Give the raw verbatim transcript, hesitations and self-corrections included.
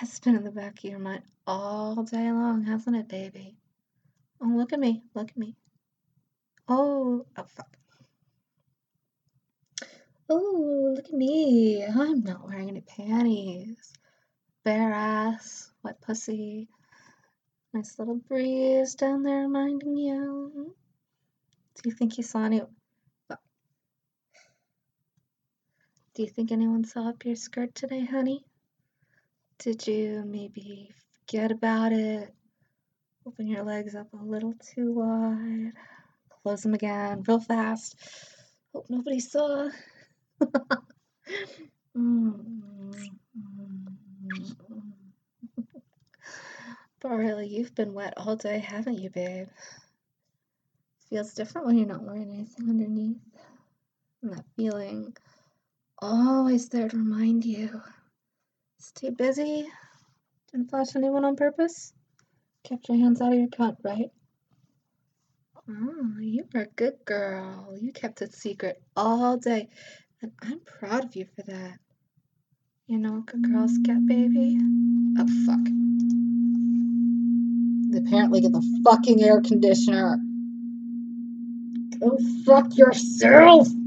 Has been in the back of your mind all day long, hasn't it, baby? Oh, look at me. Look at me. Oh, oh, fuck. Oh, look at me. I'm not wearing any panties. Bare ass, wet pussy. Nice little breeze down there reminding you. Do you think you saw any... Do you think anyone saw up your skirt today, honey? Did you maybe forget about it? Open your legs up a little too wide. Close them again real fast. Hope nobody saw. But really, you've been wet all day, haven't you, babe? Feels different when you're not wearing anything underneath. And that feeling always there to remind you. Stay busy. Didn't flash anyone on purpose. Kept your hands out of your cunt, right? Oh, you were a good girl. You kept it secret all day. And I'm proud of you for that. You know what good girls get, baby? Oh, fuck. Apparently get the fucking air conditioner. Go fuck yourself!